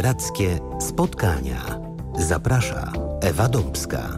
Literackie spotkania. Zaprasza Ewa Dąbska.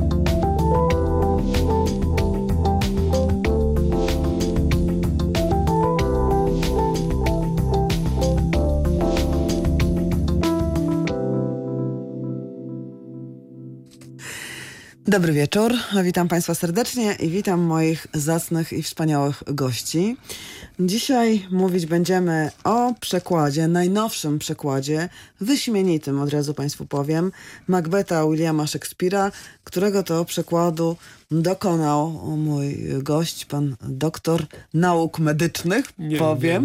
Dobry wieczór, witam Państwa serdecznie i witam moich zacnych i wspaniałych gości. Dzisiaj mówić będziemy o przekładzie, najnowszym przekładzie, wyśmienitym, od razu Państwu powiem, Macbetha Williama Shakespeare'a, którego to przekładu dokonał mój gość, pan doktor nauk medycznych, powiem.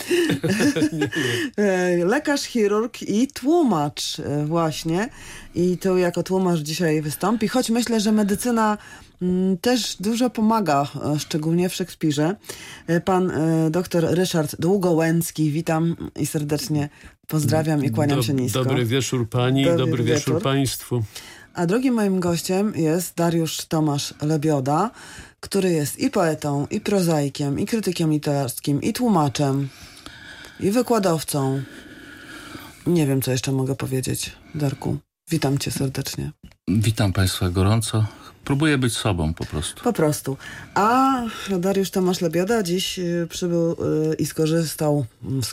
Nie. Lekarz, chirurg i tłumacz właśnie. I tu jako tłumacz dzisiaj wystąpi, choć myślę, że medycyna też dużo pomaga, szczególnie w Szekspirze. Pan doktor Ryszard Długołęcki, witam i serdecznie pozdrawiam i kłaniam się nisko. Dobry wieczór pani, dobry wieczór państwu. A drugim moim gościem jest Dariusz Tomasz Lebioda, który jest i poetą, i prozaikiem, i krytykiem literackim, i tłumaczem, i wykładowcą. Nie wiem, co jeszcze mogę powiedzieć, Darku. Witam cię serdecznie. Witam Państwa gorąco. Próbuję być sobą po prostu. Po prostu. A Dariusz Tomasz Lebioda dziś przybył i skorzystał.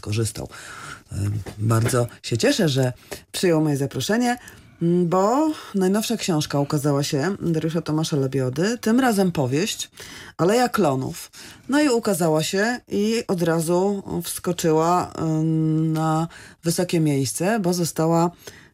Bardzo się cieszę, że przyjął moje zaproszenie, bo najnowsza książka ukazała się Dariusza Tomasza Lebiody, tym razem powieść Aleja Klonów. No i ukazała się i od razu wskoczyła na wysokie miejsce, bo została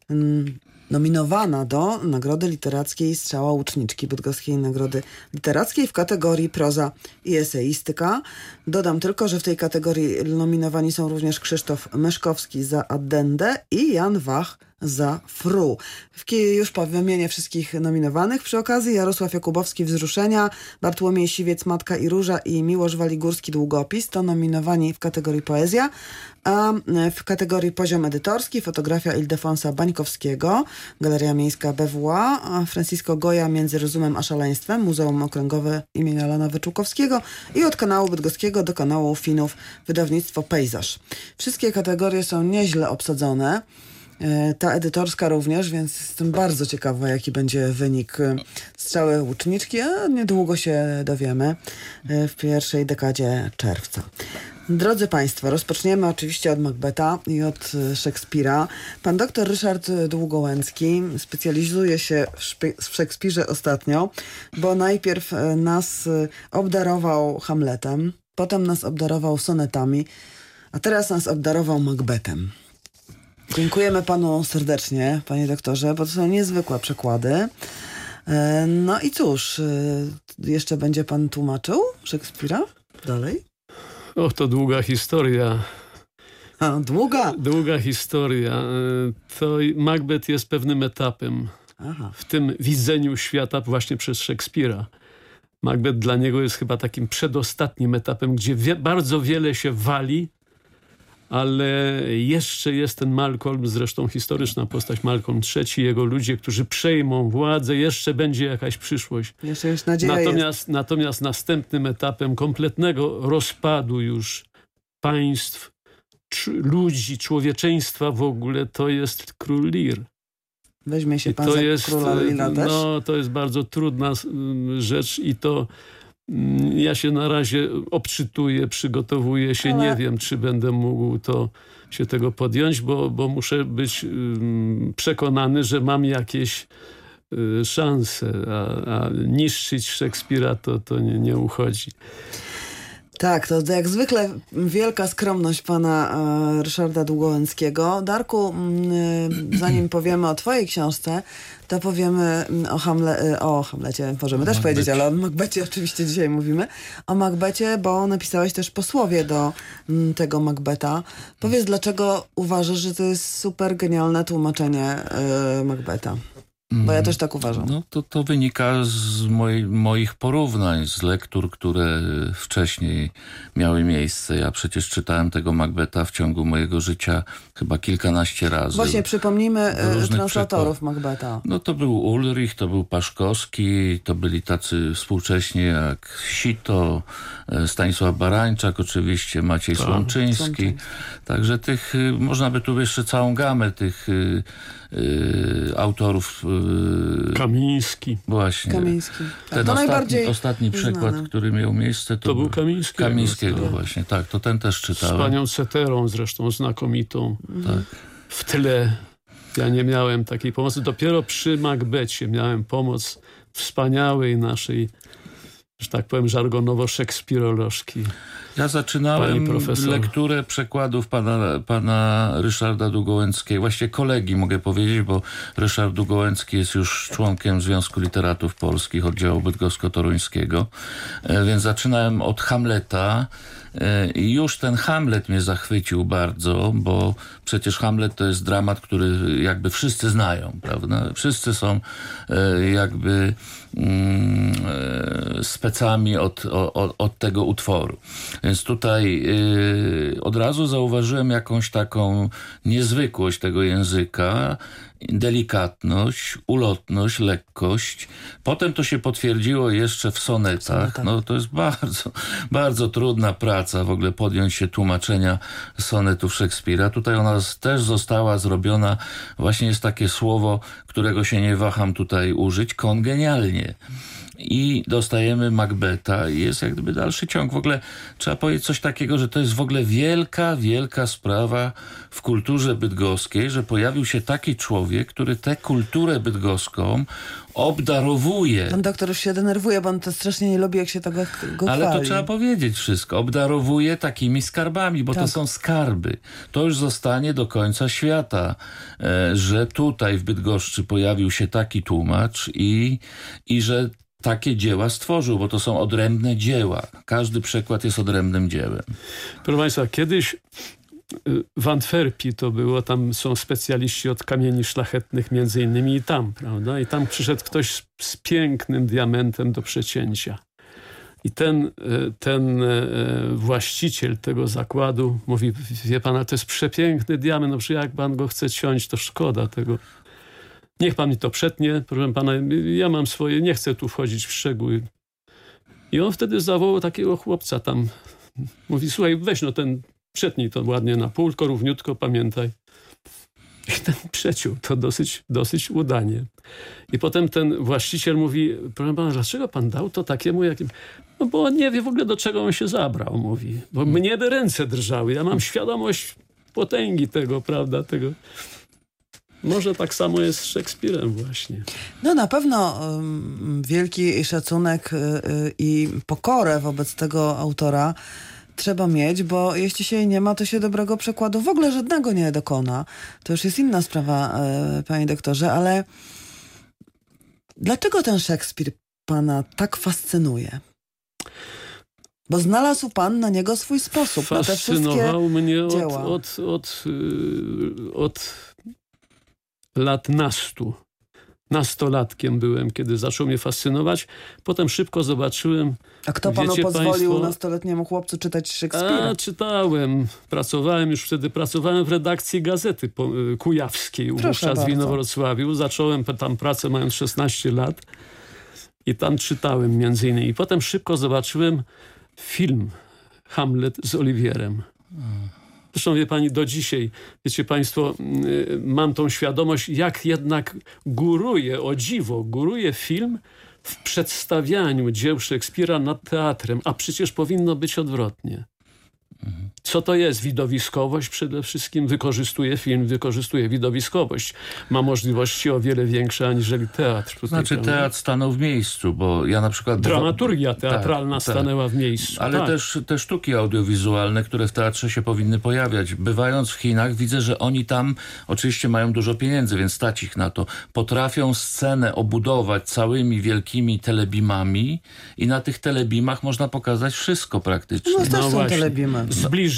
nominowana do Nagrody Literackiej Strzała Łuczniczki, Bydgoskiej Nagrody Literackiej w kategorii proza i eseistyka. Dodam tylko, że w tej kategorii nominowani są również Krzysztof Myszkowski za Addendę i Jan Wach za Fru. Już wymienię wszystkich nominowanych. Przy okazji Jarosław Jakubowski Wzruszenia, Bartłomiej Siwiec Matka i Róża i Miłosz Waligórski Długopis to nominowani w kategorii poezja, a w kategorii poziom edytorski fotografia Ildefonsa Bańkowskiego, Galeria Miejska BWA, Francisco Goya Między rozumem a szaleństwem, Muzeum Okręgowe imienia Lana Wyczółkowskiego i od kanału bydgoskiego do kanału Finów wydawnictwo Pejzaż. Wszystkie kategorie są nieźle obsadzone. Ta edytorska również, więc jestem bardzo ciekawa, jaki będzie wynik Strzały Łuczniczki, a niedługo się dowiemy w pierwszej dekadzie czerwca. Drodzy Państwo, rozpoczniemy oczywiście od Macbetha i od Szekspira. Pan doktor Ryszard Długołęcki specjalizuje się w Szekspirze ostatnio, bo najpierw nas obdarował Hamletem, potem nas obdarował sonetami, a teraz nas obdarował Macbethem. Dziękujemy panu serdecznie, panie doktorze, bo to są niezwykłe przekłady. No i cóż, jeszcze będzie pan tłumaczył Szekspira dalej? To długa historia. Długa? Długa historia. To Macbeth jest pewnym etapem w tym widzeniu świata właśnie przez Szekspira. Macbeth dla niego jest chyba takim przedostatnim etapem, gdzie bardzo wiele się wali, ale jeszcze jest ten Malcolm, zresztą historyczna postać Malcolm III, jego ludzie, którzy przejmą władzę, jeszcze będzie jakaś przyszłość. Jeszcze jest nadzieja. Natomiast następnym etapem kompletnego rozpadu już państw, ludzi, człowieczeństwa w ogóle, to jest król Lear. Weźmie się pan za króla Leara też? No, to jest bardzo trudna rzecz i to ja się na razie obczytuję, przygotowuję się, nie wiem, czy będę mógł się tego podjąć, bo muszę być przekonany, że mam jakieś szanse, a niszczyć Szekspira to nie uchodzi. Tak, to jak zwykle wielka skromność pana Ryszarda Długołęckiego. Darku, zanim powiemy o twojej książce, to powiemy o Hamlecie możemy też powiedzieć, ale o Macbethie oczywiście dzisiaj mówimy. O Macbethie, bo napisałeś też posłowie do tego Macbetha. Powiedz, dlaczego uważasz, że to jest super genialne tłumaczenie Macbetha? Bo ja też tak uważam. No to wynika z moich porównań, z lektur, które wcześniej miały miejsce. Ja przecież czytałem tego Macbetha w ciągu mojego życia chyba kilkanaście razy. Właśnie przypomnijmy translatorów Macbetha. No to był Ulrich, to był Paszkowski, to byli tacy współcześni jak Sito, Stanisław Barańczak oczywiście, Maciej Słomczyński. Także tych, można by tu jeszcze całą gamę tych autorów. Kamiński. Właśnie. Kamiński. Ten ostatni przekład, który miał miejsce, to był Kamińskiego właśnie. Tak, to ten też czytałem. Z panią Ceterą zresztą znakomitą. Tak. W tyle ja nie miałem takiej pomocy. Dopiero przy Macbethie miałem pomoc wspaniałej naszej, że tak powiem żargonowo, szekspirolożki. Ja zaczynałem lekturę przekładów pana Ryszarda Długołęckiego, właściwie kolegi mogę powiedzieć, bo Ryszard Długołęcki jest już członkiem Związku Literatów Polskich, oddziału bydgosko-toruńskiego, więc zaczynałem od Hamleta. I już ten Hamlet mnie zachwycił bardzo, bo przecież Hamlet to jest dramat, który jakby wszyscy znają, prawda? Wszyscy są jakby specami od tego utworu. Więc tutaj od razu zauważyłem jakąś taką niezwykłość tego języka, delikatność, ulotność, lekkość. Potem to się potwierdziło jeszcze w sonetach. No to jest bardzo, bardzo trudna praca w ogóle podjąć się tłumaczenia sonetów Szekspira. Tutaj ona też została zrobiona, właśnie jest takie słowo, którego się nie waham tutaj użyć, kongenialnie. I dostajemy Macbetha i jest jak gdyby dalszy ciąg. W ogóle trzeba powiedzieć coś takiego, że to jest w ogóle wielka, wielka sprawa w kulturze bydgoskiej, że pojawił się taki człowiek, który tę kulturę bydgoską obdarowuje. Pan doktor już się denerwuje, bo on to strasznie nie lubi, jak się tego chwali. Ale to trzeba powiedzieć wszystko. Obdarowuje takimi skarbami, bo to są skarby. To już zostanie do końca świata, że tutaj w Bydgoszczy pojawił się taki tłumacz i że takie dzieła stworzył, bo to są odrębne dzieła. Każdy przekład jest odrębnym dziełem. Proszę Państwa, kiedyś w Antwerpii to było, tam są specjaliści od kamieni szlachetnych między innymi i tam, prawda? I tam przyszedł ktoś z pięknym diamentem do przecięcia. I ten właściciel tego zakładu mówi, wie pana, to jest przepiękny diament, no przecież jak pan go chce ciąć, to szkoda tego. Niech pan mi to przetnie, proszę pana, ja mam swoje, nie chcę tu wchodzić w szczegóły. I on wtedy zawołał takiego chłopca tam. Mówi, słuchaj, weź no ten, przetnij to ładnie na pół, tylko równiutko, pamiętaj. I ten przeciął to dosyć udanie. I potem ten właściciel mówi, proszę pana, dlaczego pan dał to takiemu jakim... No bo on nie wie w ogóle, do czego on się zabrał, mówi. Bo mnie ręce drżały, ja mam świadomość potęgi tego, prawda, tego... Może tak samo jest z Szekspirem właśnie. No na pewno wielki szacunek i pokorę wobec tego autora trzeba mieć, bo jeśli się jej nie ma, to się dobrego przekładu w ogóle żadnego nie dokona. To już jest inna sprawa, panie doktorze, ale dlaczego ten Szekspir pana tak fascynuje? Bo znalazł pan na niego swój sposób. Fascynował mnie od lat nastu. Nastolatkiem byłem, kiedy zaczął mnie fascynować. Potem szybko zobaczyłem... A kto panu pozwolił nastoletniemu chłopcu czytać Szekspira? Czytałem. Pracowałem w redakcji Gazety Kujawskiej wówczas w Inowrocławiu. Zacząłem tam pracę mając 16 lat i tam czytałem między innymi. I potem szybko zobaczyłem film Hamlet z Oliwierem. Zresztą wie pani, do dzisiaj, wiecie państwo, mam tą świadomość, jak jednak góruje film w przedstawianiu dzieł Szekspira nad teatrem, a przecież powinno być odwrotnie. Co to jest? Widowiskowość przede wszystkim. Wykorzystuje widowiskowość. Ma możliwości o wiele większe aniżeli teatr. Znaczy teatr stanął w miejscu, bo ja na przykład... Dramaturgia teatralna stanęła w miejscu. Ale też te sztuki audiowizualne, które w teatrze się powinny pojawiać. Bywając w Chinach widzę, że oni tam oczywiście mają dużo pieniędzy, więc stać ich na to. Potrafią scenę obudować całymi wielkimi telebimami i na tych telebimach można pokazać wszystko praktycznie. No też są telebimy.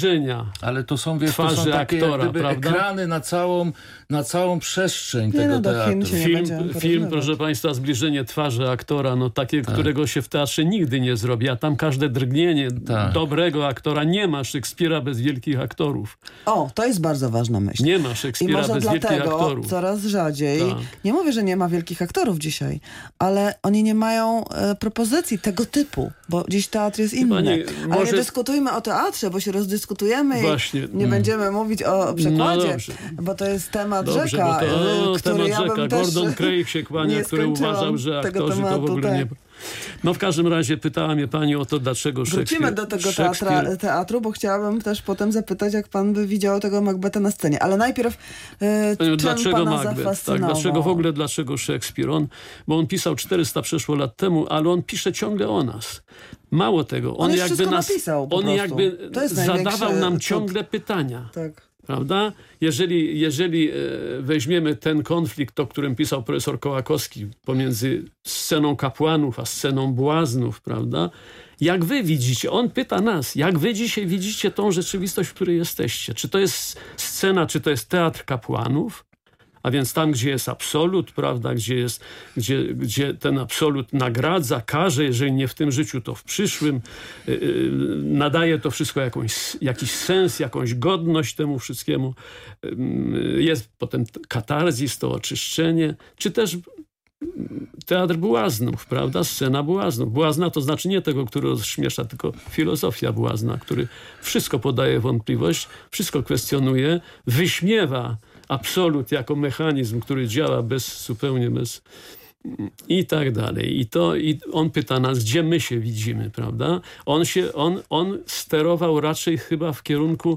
zbliżenia. Ale to są, to są takie aktora, prawda? Ekrany na całą przestrzeń tego teatru. Film, proszę państwa, zbliżenie twarzy aktora, no takie, którego się w teatrze nigdy nie zrobi, a tam każde drgnienie dobrego aktora. Nie ma Szekspira bez wielkich aktorów. O, to jest bardzo ważna myśl. Nie ma Szekspira bez wielkich aktorów. Coraz rzadziej. Nie mówię, że nie ma wielkich aktorów dzisiaj, ale oni nie mają propozycji tego typu, bo dziś teatr jest inny. Ale nie dyskutujmy o teatrze, bo się rozdyskutujemy i nie będziemy mówić o przekładzie, bo to jest temat rzeka, który ja bym też Gordon Craig się kłania, który uważał, że aktorzy to w ogóle nie... No w każdym razie pytała mnie pani o to, dlaczego Wrócimy do tego teatru, bo chciałabym też potem zapytać, jak pan by widział tego Macbeta na scenie. Ale najpierw dlaczego Macbeth? Tak, dlaczego Szekspir? Bo on pisał 400 przeszło lat temu, ale on pisze ciągle o nas. Mało tego, on jakby nas napisał, zadawał nam ciągle pytania. Tak. Prawda? Jeżeli weźmiemy ten konflikt, o którym pisał profesor Kołakowski, pomiędzy sceną kapłanów a sceną błaznów, prawda? Jak wy widzicie, on pyta nas, jak wy dzisiaj widzicie tą rzeczywistość, w której jesteście? Czy to jest scena, czy to jest teatr kapłanów? A więc tam, gdzie jest absolut, prawda, gdzie ten absolut nagradza, karze, jeżeli nie w tym życiu, to w przyszłym, nadaje to wszystko jakiś sens, jakąś godność temu wszystkiemu. Jest potem katarzis, to oczyszczenie, czy też teatr błaznów, prawda, scena błaznów. Błazna to znaczy nie tego, który rozśmiesza, tylko filozofia błazna, który wszystko podaje wątpliwość, wszystko kwestionuje, wyśmiewa absolut jako mechanizm, który działa zupełnie bez i tak dalej. I on pyta nas, gdzie my się widzimy, prawda? On sterował raczej chyba w kierunku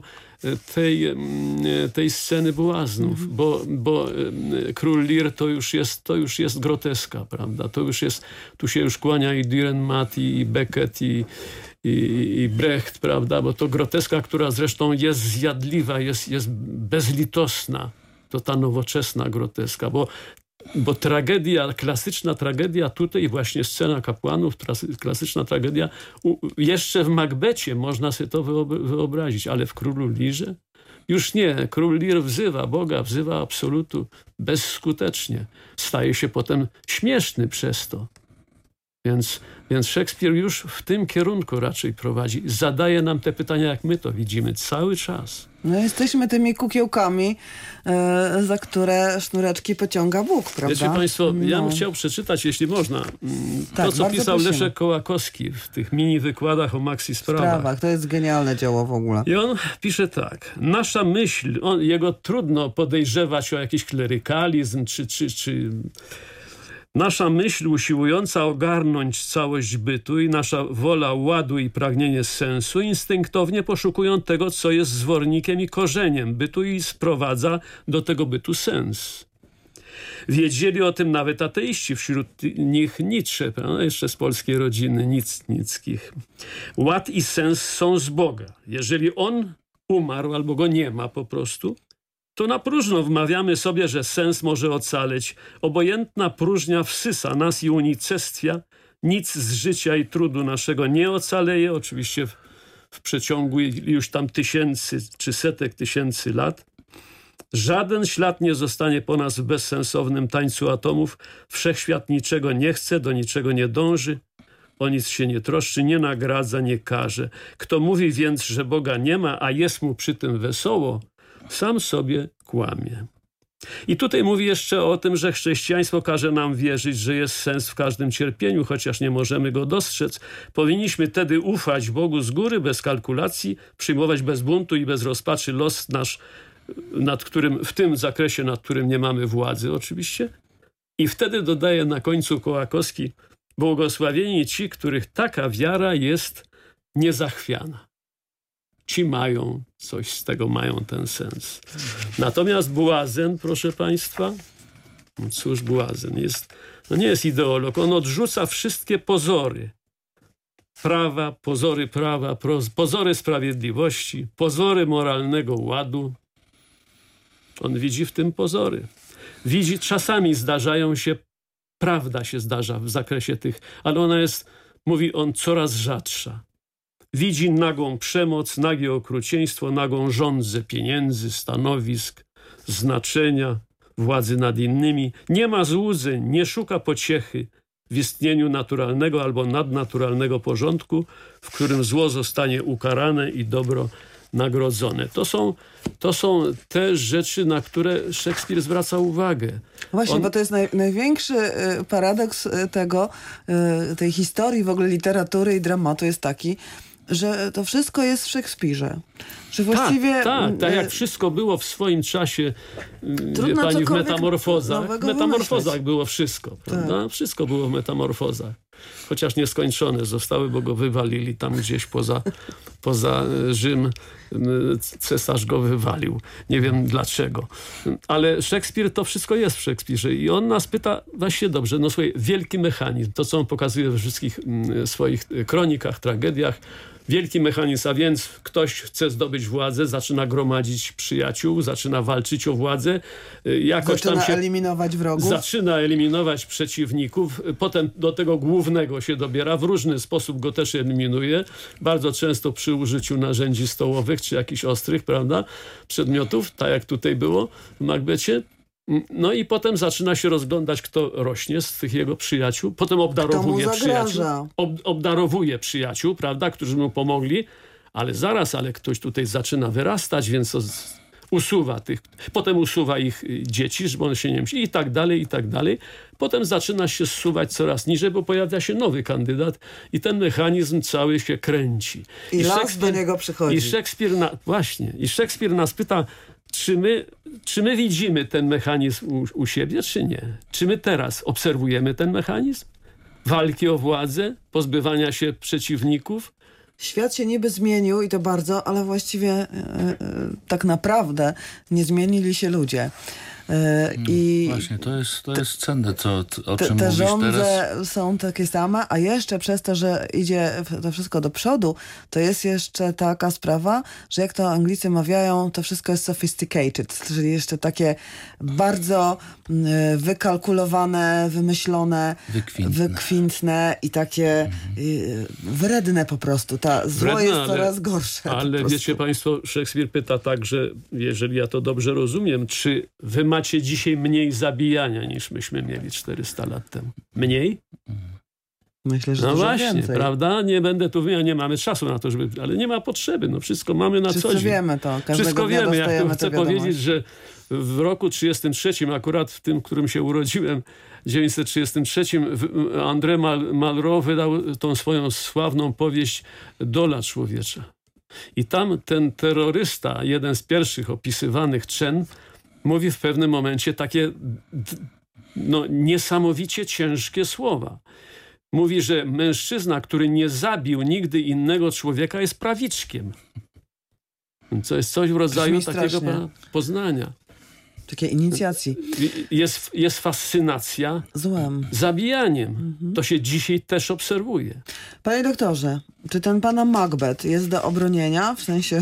tej sceny błaznów, bo Król Lear to już jest groteska, prawda? Tu się już kłania i Dürrenmatt, i Beckett, i Brecht, prawda? Bo to groteska, która zresztą jest zjadliwa, jest bezlitosna. To ta nowoczesna groteska, bo tragedia, klasyczna tragedia tutaj, właśnie scena kapłanów, klasyczna tragedia, jeszcze w Macbecie można sobie to wyobrazić, ale w Królu Learze już nie. Król Lear wzywa Boga, wzywa absolutu bezskutecznie. Staje się potem śmieszny przez to. Więc Szekspir już w tym kierunku raczej prowadzi. Zadaje nam te pytania, jak my to widzimy cały czas. No jesteśmy tymi kukiełkami, za które sznureczki pociąga Bóg, prawda? Wiecie państwo, ja bym chciał przeczytać, jeśli można, to, co pisał Leszek Kołakowski w tych mini wykładach o maxi sprawach. To jest genialne dzieło w ogóle. I on pisze tak. Nasza myśl, jego trudno podejrzewać o jakiś klerykalizm, czy nasza myśl usiłująca ogarnąć całość bytu i nasza wola ładu i pragnienie sensu instynktownie poszukują tego, co jest zwornikiem i korzeniem bytu i sprowadza do tego bytu sens. Wiedzieli o tym nawet ateiści, wśród nich Nietzsche, prawda? Jeszcze z polskiej rodziny Nickich. Ład i sens są z Boga. Jeżeli on umarł albo go nie ma po prostu, to na próżno wmawiamy sobie, że sens może ocaleć. Obojętna próżnia wsysa nas i unicestwia. Nic z życia i trudu naszego nie ocaleje. Oczywiście w przeciągu już tam tysięcy czy setek tysięcy lat. Żaden ślad nie zostanie po nas w bezsensownym tańcu atomów. Wszechświat niczego nie chce, do niczego nie dąży. O nic się nie troszczy, nie nagradza, nie karze. Kto mówi więc, że Boga nie ma, a jest mu przy tym wesoło, sam sobie kłamie. I tutaj mówi jeszcze o tym, że chrześcijaństwo każe nam wierzyć, że jest sens w każdym cierpieniu, chociaż nie możemy go dostrzec. Powinniśmy tedy ufać Bogu z góry, bez kalkulacji, przyjmować bez buntu i bez rozpaczy los nasz, w tym zakresie, nad którym nie mamy władzy oczywiście. I wtedy dodaje na końcu Kołakowski: błogosławieni ci, których taka wiara jest niezachwiana. Ci mają coś z tego, mają ten sens. Natomiast błazen, proszę państwa, no cóż, błazen nie jest ideolog. On odrzuca wszystkie pozory prawa, pozory sprawiedliwości, pozory moralnego ładu. On widzi w tym pozory. Czasami zdarzają się, prawda się zdarza w zakresie tych, ale ona jest, mówi on, coraz rzadsza. Widzi nagą przemoc, nagie okrucieństwo, nagą żądzę pieniędzy, stanowisk, znaczenia, władzy nad innymi. Nie ma złudzeń, nie szuka pociechy w istnieniu naturalnego albo nadnaturalnego porządku, w którym zło zostanie ukarane i dobro nagrodzone. To są te rzeczy, na które Szekspir zwraca uwagę. Właśnie, bo to jest największy paradoks tej historii w ogóle literatury i dramatu jest taki, że to wszystko jest w Szekspirze. Że właściwie... Tak jak wszystko było w swoim czasie, wie pani, w Metamorfozach. W Metamorfozach było wszystko, prawda? Tak. Wszystko było w Metamorfozach. Chociaż nieskończone zostały, bo go wywalili tam gdzieś poza Rzym. Cesarz go wywalił. Nie wiem dlaczego. Ale Szekspir, to wszystko jest w Szekspirze. I on nas pyta, właśnie dobrze, no słuchaj, wielki mechanizm, to co on pokazuje we wszystkich swoich kronikach, tragediach, wielki mechanizm, a więc ktoś chce zdobyć władzę, zaczyna gromadzić przyjaciół, zaczyna walczyć o władzę, eliminować wrogów. Zaczyna eliminować przeciwników, potem do tego głównego się dobiera, w różny sposób go też eliminuje, bardzo często przy użyciu narzędzi stołowych, czy jakichś ostrych, prawda, przedmiotów, tak jak tutaj było w Macbecie. No i potem zaczyna się rozglądać, kto rośnie z tych jego przyjaciół. Potem obdarowuje przyjaciół. Obdarowuje przyjaciół, prawda, którzy mu pomogli. Ale ktoś tutaj zaczyna wyrastać, więc to usuwa tych. Potem usuwa ich dzieci, żeby one się nie myśli i tak dalej, i tak dalej. Potem zaczyna się zsuwać coraz niżej, bo pojawia się nowy kandydat i ten mechanizm cały się kręci. I los do niego przychodzi. I Szekspir nas pyta, czy my widzimy ten mechanizm u siebie, czy nie? Czy my teraz obserwujemy ten mechanizm? Walki o władzę, pozbywania się przeciwników? Świat się niby zmienił i to bardzo, ale właściwie tak naprawdę nie zmienili się ludzie. Właśnie, to jest cenne, o czym te mówisz żądze teraz. są takie same, a jeszcze przez to, że idzie to wszystko do przodu, to jest jeszcze taka sprawa, że jak to Anglicy mawiają, to wszystko jest sophisticated, czyli jeszcze takie bardzo wykalkulowane, wymyślone, wykwintne i takie wredne po prostu. Zło jest coraz gorsze. Ale wiecie państwo, Szekspir pyta także, jeżeli ja to dobrze rozumiem, czy wy macie dzisiaj mniej zabijania niż myśmy mieli 400 lat temu? Mniej? Myślę, że no dużo właśnie, więcej. Prawda? Nie będę tu wymieniał, nie mamy czasu na to, ale nie ma potrzeby. No wszystko mamy na co dzień. Wiemy to. Wszystko wiemy. Ja tu chcę powiedzieć, że w roku 33, akurat w tym, w którym się urodziłem, 1933, André Malraux wydał tą swoją sławną powieść Dola człowiecza. I tam ten terrorysta, jeden z pierwszych opisywanych Chen, mówi w pewnym momencie takie niesamowicie ciężkie słowa. Mówi, że mężczyzna, który nie zabił nigdy innego człowieka, jest prawiczkiem. Co jest coś w rodzaju takiego poznania. Takiej inicjacji. Jest fascynacja złem, zabijaniem. To się dzisiaj też obserwuje. Panie doktorze, czy ten pana Macbeth jest do obronienia, w sensie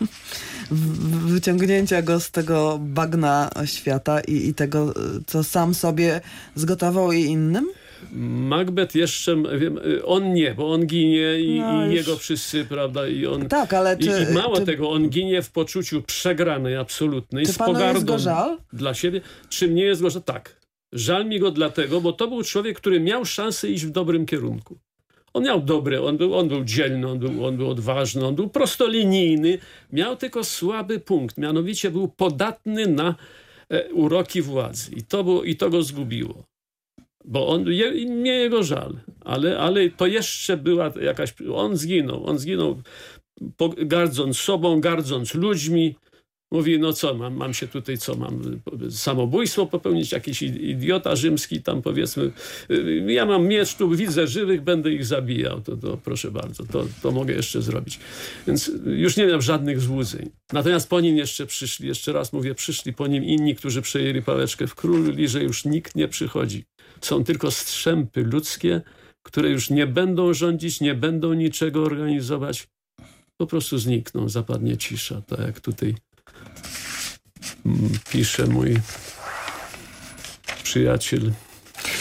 wyciągnięcia go z tego bagna świata i tego, co sam sobie zgotował i innym? Macbeth jeszcze, on nie, bo on ginie i jego wszyscy, prawda, i on... Tak, ale I mało tego, on ginie w poczuciu przegranej absolutnej, z pogardą jest go żal? Dla siebie. Czy mnie jest go żal? Tak. Żal mi go dlatego, bo to był człowiek, który miał szansę iść w dobrym kierunku. On miał dobre, on był dzielny, on był odważny, on był prostolinijny, miał tylko słaby punkt, mianowicie był podatny na uroki władzy i to go zgubiło. Bo mnie jego żal, ale to jeszcze była jakaś... On zginął gardząc sobą, gardząc ludźmi. Mówi, no co, mam się tutaj, mam samobójstwo popełnić, jakiś idiota rzymski tam, powiedzmy. Ja mam miecz, tu widzę żywych, będę ich zabijał. To proszę bardzo, to mogę jeszcze zrobić. Więc już nie miał żadnych złudzeń. Natomiast po nim jeszcze raz mówię, przyszli po nim inni, którzy przejęli pałeczkę w królu, że już nikt nie przychodzi. Są tylko strzępy ludzkie, które już nie będą rządzić, nie będą niczego organizować. Po prostu znikną, zapadnie cisza, tak jak tutaj pisze mój przyjaciel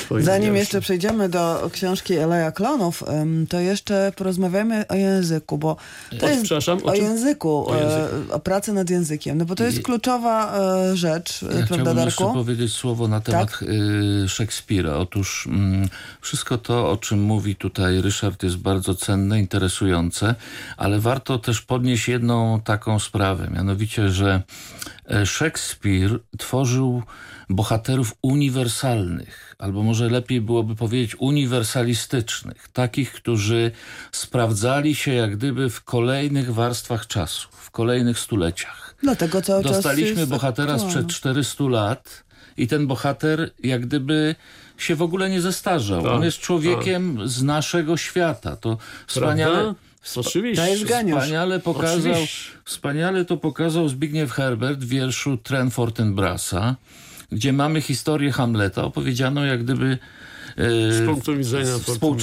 Zanim jeszcze przejdziemy do książki Aleja Klonów, to jeszcze porozmawiamy o języku, bo to jest o języku, o pracy nad językiem, no bo to jest kluczowa rzecz, prawda, chciałbym Darku? jeszcze powiedzieć słowo na temat Szekspira. Otóż wszystko to, o czym mówi tutaj Ryszard, jest bardzo cenne, interesujące, ale warto też podnieść jedną taką sprawę, mianowicie, że Szekspir tworzył bohaterów uniwersalnych, albo może lepiej byłoby powiedzieć uniwersalistycznych, takich, którzy sprawdzali się jak gdyby w kolejnych warstwach czasu, w kolejnych stuleciach. Dlatego cały czas dostaliśmy bohatera sprzed 400 lat i ten bohater jak gdyby się w ogóle nie zestarzał. On jest człowiekiem z naszego świata. To wspaniale... Oczywiście. To jest geniusz. Wspaniale to pokazał Zbigniew Herbert w wierszu Tren Fortinbrasa, gdzie mamy historię Hamleta opowiedzianą jak gdyby z punktu widzenia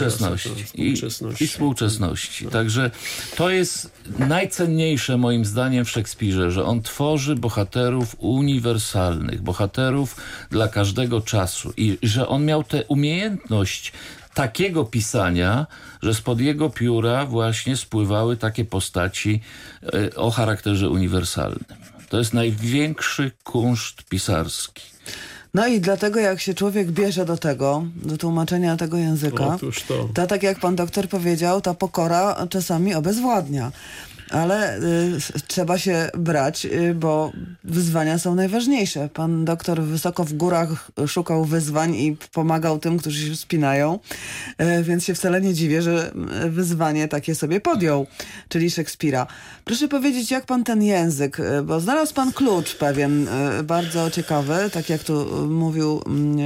współczesności. Także to jest najcenniejsze moim zdaniem w Szekspirze, że on tworzy bohaterów uniwersalnych, bohaterów dla każdego czasu i że on miał tę umiejętność takiego pisania, że spod jego pióra właśnie spływały takie postaci o charakterze uniwersalnym. To jest największy kunszt pisarski. No i dlatego jak się człowiek bierze do tego, do tłumaczenia tego języka, to tak jak pan doktor powiedział, ta pokora czasami obezwładnia. Ale trzeba się brać, bo wyzwania są najważniejsze. Pan doktor wysoko w górach szukał wyzwań i pomagał tym, którzy się wspinają, więc się wcale nie dziwię, że wyzwanie takie sobie podjął, czyli Szekspira. Proszę powiedzieć, jak pan ten język, bo znalazł pan klucz pewien, bardzo ciekawy, tak jak tu mówił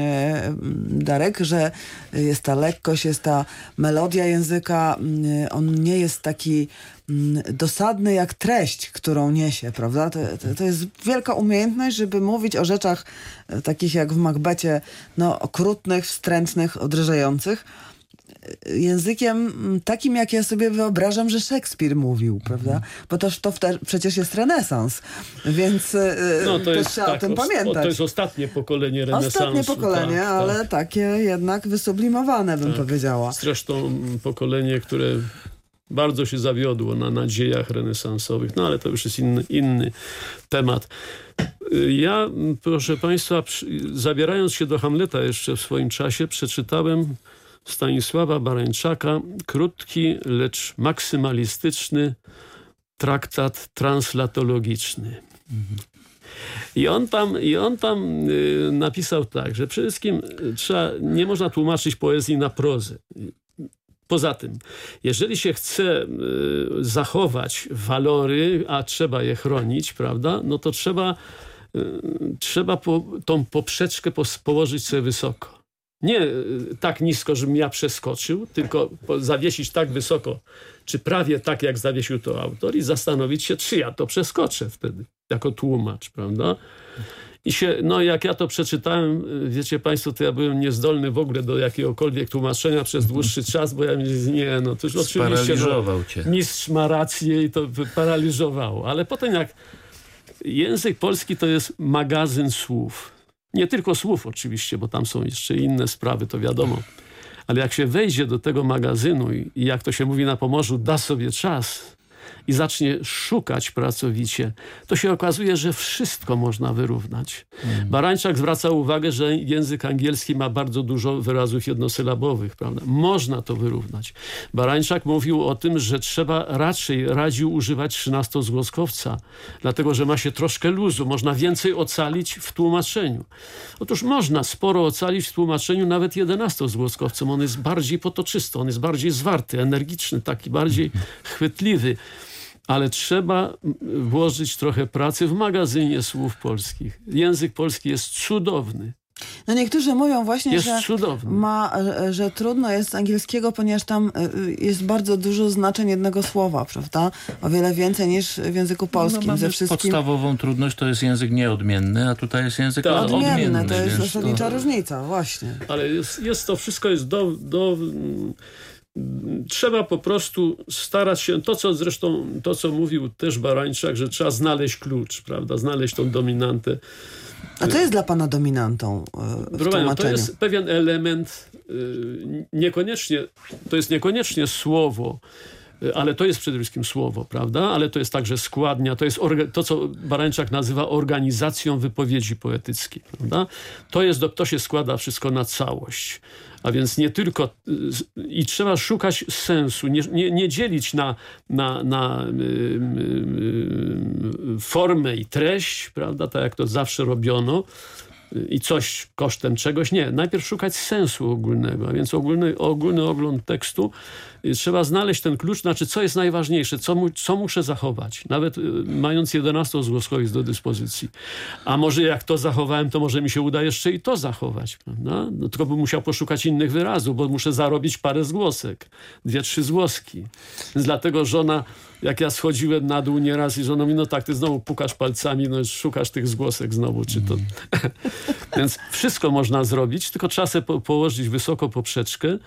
Darek, że jest ta lekkość, jest ta melodia języka, on nie jest taki dosadny jak treść, którą niesie, prawda? To jest wielka umiejętność, żeby mówić o rzeczach takich jak w Macbecie, no okrutnych, wstrętnych, odrażających, językiem takim, jak ja sobie wyobrażam, że Szekspir mówił, prawda? Bo to przecież jest renesans, więc też trzeba o tym pamiętać. To jest ostatnie pokolenie renesansu. Ostatnie pokolenie, ale takie jednak wysublimowane, bym powiedziała. Zresztą pokolenie, które bardzo się zawiodło na nadziejach renesansowych, no ale to już jest inny temat. Ja, proszę państwa, zabierając się do Hamleta jeszcze w swoim czasie, przeczytałem Stanisława Barańczaka krótki, lecz maksymalistyczny traktat translatologiczny. I on tam napisał tak, że przede wszystkim nie można tłumaczyć poezji na prozę. Poza tym, jeżeli się chce zachować walory, a trzeba je chronić, prawda, no to trzeba tą poprzeczkę położyć sobie wysoko. Nie tak nisko, żebym ja przeskoczył, tylko zawiesić tak wysoko, czy prawie tak, jak zawiesił to autor i zastanowić się, czy ja to przeskoczę wtedy, jako tłumacz, prawda? Jak ja to przeczytałem, wiecie państwo, to ja byłem niezdolny w ogóle do jakiegokolwiek tłumaczenia przez dłuższy czas, bo ja to już oczywiście mistrz ma rację i to paraliżowało. Ale potem jak język polski to jest magazyn słów. Nie tylko słów oczywiście, bo tam są jeszcze inne sprawy, to wiadomo. Ale jak się wejdzie do tego magazynu i jak to się mówi na Pomorzu, da sobie czas i zacznie szukać pracowicie, to się okazuje, że wszystko można wyrównać. Barańczak zwraca uwagę, że język angielski ma bardzo dużo wyrazów jednosylabowych, prawda? Można to wyrównać. Barańczak mówił o tym, że radził używać 13-zgłoskowca, dlatego, że ma się troszkę luzu, można więcej ocalić w tłumaczeniu. Otóż można sporo ocalić w tłumaczeniu nawet 11-zgłoskowcem. On jest bardziej potoczysty, on jest bardziej zwarty, energiczny, taki bardziej chwytliwy. Ale trzeba włożyć trochę pracy w magazynie słów polskich. Język polski jest cudowny. No niektórzy mówią właśnie, że trudno jest z angielskiego, ponieważ tam jest bardzo dużo znaczeń jednego słowa, prawda? O wiele więcej niż w języku polskim. Podstawową trudność to jest język nieodmienny, a tutaj jest język odmienny. To jest zasadnicza różnica, właśnie. Ale to wszystko jest trzeba po prostu starać się, to co mówił też Barańczak, że trzeba znaleźć klucz, prawda, znaleźć tą dominantę. A co jest dla pana dominantą w tłumaczeniu? To jest pewien element, niekoniecznie słowo, ale to jest przede wszystkim słowo, prawda? Ale to jest także składnia, to jest to, co Barańczak nazywa organizacją wypowiedzi poetyckiej, prawda? To się składa wszystko na całość. A więc nie tylko... I trzeba szukać sensu, nie dzielić na formę i treść, prawda? Tak jak to zawsze robiono, i coś kosztem czegoś. Nie. Najpierw szukać sensu ogólnego, a więc ogólny ogląd tekstu. Trzeba znaleźć ten klucz, znaczy co jest najważniejsze, co muszę zachować, nawet mając 11 zgłoskowic do dyspozycji. A może jak to zachowałem, to może mi się uda jeszcze i to zachować, prawda? No, tylko bym musiał poszukać innych wyrazów, bo muszę zarobić parę zgłosek, 2-3 zgłoski. Więc dlatego żona, jak ja schodziłem na dół nieraz i żona mówi, no tak, ty znowu pukasz palcami, no szukasz tych zgłosek znowu, czy to... Więc wszystko można zrobić, tylko trzeba sobie położyć wysoko poprzeczkę.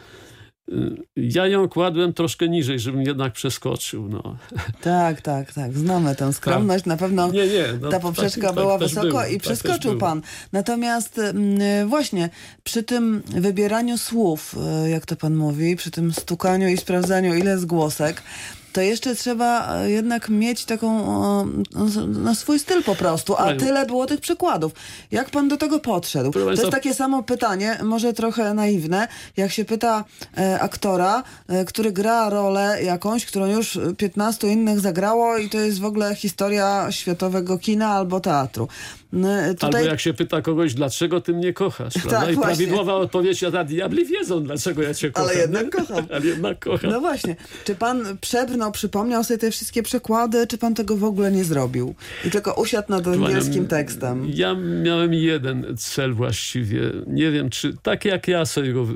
Ja ją kładłem troszkę niżej, żebym jednak przeskoczył. No. Tak. Znamy tę skromność. Na pewno ta poprzeczka była wysoko i przeskoczył pan. Natomiast właśnie przy tym wybieraniu słów, jak to pan mówi, przy tym stukaniu i sprawdzaniu, ile zgłosek, to jeszcze trzeba jednak mieć taką swój styl po prostu, a tyle było tych przykładów. Jak pan do tego podszedł? To jest takie samo pytanie, może trochę naiwne, jak się pyta aktora, który gra rolę jakąś, którą już 15 innych zagrało i to jest w ogóle historia światowego kina albo teatru. Albo jak się pyta kogoś, dlaczego ty mnie kochasz? Tak, i prawidłowa odpowiedź, a diabli wiedzą, dlaczego ja cię kocham. Ale jednak kocham. No właśnie. Czy pan przypomniał sobie te wszystkie przekłady, czy pan tego w ogóle nie zrobił? I tylko usiadł nad angielskim tekstem. Ja miałem jeden cel właściwie. Nie wiem, czy tak jak ja sobie go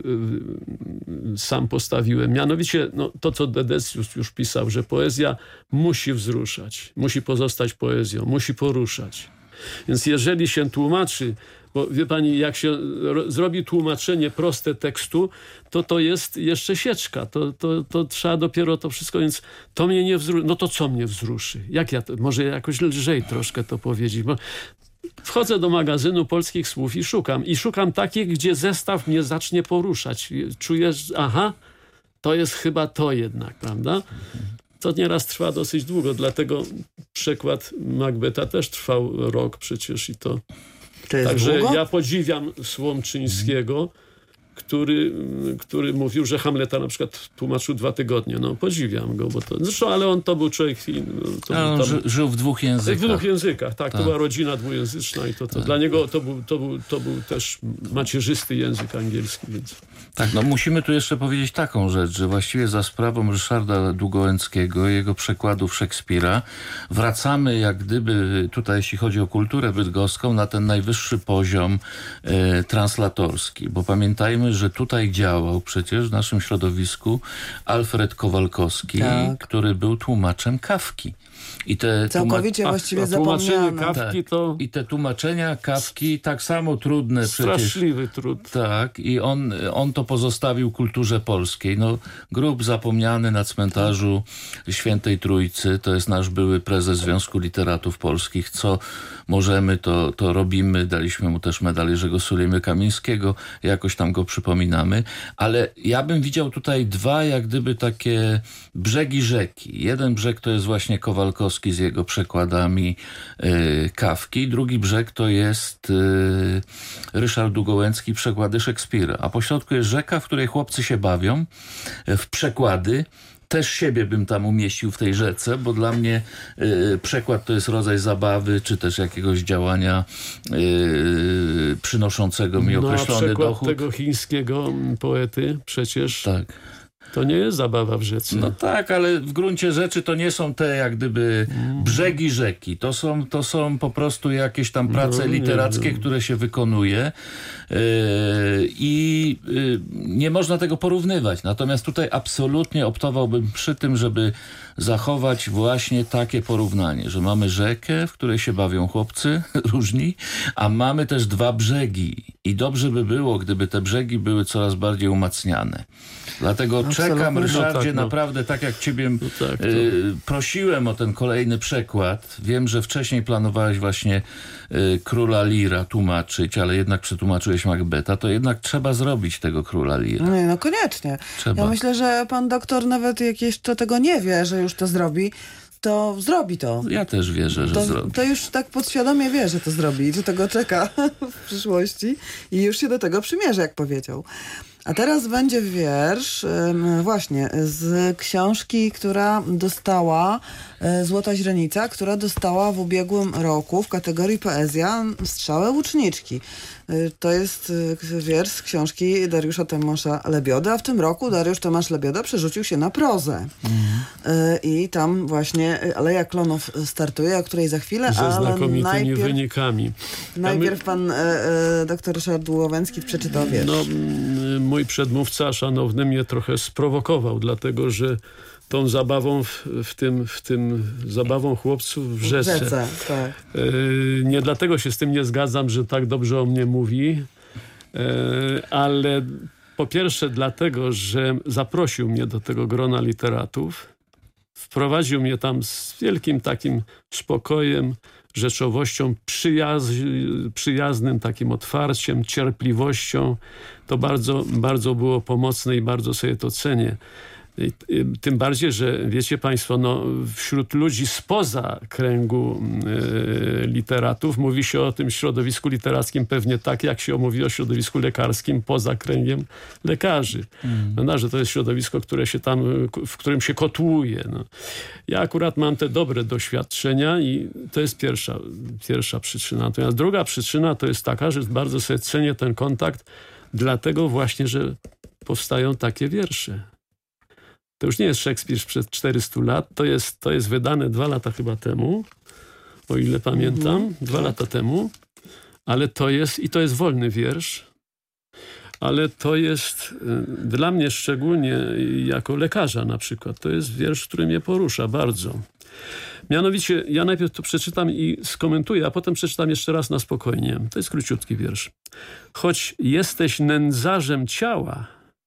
sam postawiłem. Mianowicie to, co Dedecius już pisał, że poezja musi wzruszać. Musi pozostać poezją. Musi poruszać. Więc jeżeli się tłumaczy, bo wie pani, jak się zrobi tłumaczenie proste tekstu, to jest jeszcze sieczka. To trzeba dopiero to wszystko, więc to mnie nie wzruszy. No to co mnie wzruszy? Może jakoś lżej troszkę to powiedzieć, bo wchodzę do magazynu polskich słów i szukam takich, gdzie zestaw mnie zacznie poruszać. Czuję, że to jest chyba to jednak, prawda? To nieraz trwa dosyć długo, dlatego przekład Macbetha też trwał rok przecież i to... Także długo? Ja podziwiam Słomczyńskiego, który mówił, że Hamleta na przykład tłumaczył 2 tygodnie. No podziwiam go, bo to... Zresztą, ale on to był człowiek... żył w 2 językach. W 2 językach, tak. To była rodzina dwujęzyczna i to dla niego to był też macierzysty język angielski, więc... Tak, musimy tu jeszcze powiedzieć taką rzecz, że właściwie za sprawą Ryszarda Długołęckiego i jego przekładów Szekspira wracamy jak gdyby tutaj, jeśli chodzi o kulturę bydgoską, na ten najwyższy poziom translatorski, bo pamiętajmy, że tutaj działał przecież w naszym środowisku Alfred Kowalkowski, który był tłumaczem Kafki. I te całkowicie właściwie zapomniane. Kafki to... I te tłumaczenia Kafki tak samo trudne straszliwy trud. Tak, i on to pozostawił kulturze polskiej. Grób zapomniany na cmentarzu Świętej Trójcy, to jest nasz były prezes Związku Literatów Polskich. Co możemy, to robimy. Daliśmy mu też medal Jerzego Sulejmy-Kamińskiego. Jakoś tam go przypominamy. Ale ja bym widział tutaj 2 jak gdyby takie brzegi rzeki. Jeden brzeg to jest właśnie Kowalkowski z jego przekładami Kafki. Drugi brzeg to jest Ryszard Długołęcki, przekłady Szekspira. A pośrodku jest rzeka, w której chłopcy się bawią w przekłady. Też siebie bym tam umieścił w tej rzece, bo dla mnie przekład to jest rodzaj zabawy, czy też jakiegoś działania przynoszącego mi określony dochód. dochód. Tego chińskiego poety przecież... Tak. To nie jest zabawa w rzece. No tak, ale w gruncie rzeczy to nie są te jak gdyby brzegi rzeki. To są po prostu jakieś tam prace literackie, które się wykonuje i nie można tego porównywać. Natomiast tutaj absolutnie optowałbym przy tym, żeby zachować właśnie takie porównanie, że mamy rzekę, w której się bawią chłopcy różni, a mamy też 2 brzegi. i dobrze by było, gdyby te brzegi były coraz bardziej umacniane. Dlatego czekam, Ryszardzie, naprawdę tak jak ciebie prosiłem o ten kolejny przekład. Wiem, że wcześniej planowałeś właśnie Króla Lira tłumaczyć, ale jednak przetłumaczyłeś Macbeta, to jednak trzeba zrobić tego Króla Lira. No koniecznie. Trzeba. Ja myślę, że pan doktor nawet jak jeszcze tego nie wie, że już to zrobi, to zrobi to. Ja też wierzę, że zrobi. To już tak podświadomie wie, że to zrobi i że tego czeka w przyszłości i już się do tego przymierzy, jak powiedział. A teraz będzie wiersz właśnie z książki, która dostała, Złota Źrenica, która dostała w ubiegłym roku w kategorii poezja Strzałę Łuczniczki. To jest wiersz z książki Dariusza Tomasza Lebiody, a w tym roku Dariusz Tomasz Lebioda przerzucił się na prozę. I tam właśnie Aleja Klonów startuje, o której za chwilę, ze znakomitymi wynikami. Najpierw pan doktor Ryszard Łowęcki przeczytał wiersz. Mój przedmówca szanowny mnie trochę sprowokował, dlatego że tą zabawą w tym zabawą chłopców w rzece. Tak. Nie dlatego się z tym nie zgadzam, że tak dobrze o mnie mówi, ale po pierwsze dlatego, że zaprosił mnie do tego grona literatów, wprowadził mnie tam z wielkim takim spokojem, rzeczowością, przyjaznym takim otwarciem, cierpliwością. To bardzo, bardzo było pomocne i bardzo sobie to cenię. Tym bardziej, że wiecie państwo, wśród ludzi spoza kręgu literatów mówi się o tym środowisku literackim pewnie tak, jak się mówi o środowisku lekarskim poza kręgiem lekarzy. Że to jest środowisko, w którym się kotłuje. Ja akurat mam te dobre doświadczenia i to jest pierwsza przyczyna. Natomiast druga przyczyna to jest taka, że bardzo sobie cenię ten kontakt, dlatego właśnie, że powstają takie wiersze. To już nie jest Szekspir sprzed 400 lat, to jest wydane 2 lata chyba temu, o ile pamiętam, 2 lata temu, ale to jest wolny wiersz, ale to jest dla mnie szczególnie jako lekarza na przykład, to jest wiersz, który mnie porusza bardzo. Mianowicie ja najpierw to przeczytam i skomentuję, a potem przeczytam jeszcze raz na spokojnie. To jest króciutki wiersz. Choć jesteś nędzarzem ciała,